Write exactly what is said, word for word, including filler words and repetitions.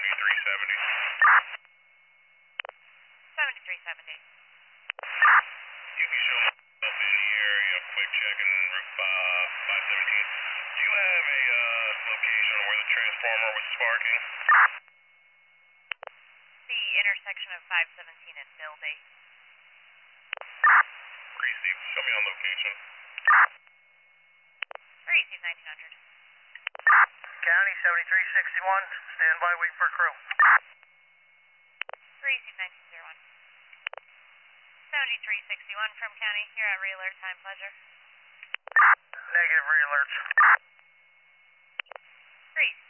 seventy-three seventy. seventy-three seventy. You can show myself in the area, quick checking Route uh, five seventeen. Do you have a uh, location where the transformer was sparking? The intersection of five seventeen and Mildy. Receive. Show me on location. Receive nineteen hundred. County seventy-three sixty-one, stand by, wait for crew. Receive nineteen oh one. seventy-three sixty-one from County, you're at re-alert time, pleasure. Negative re-alerts. Receive.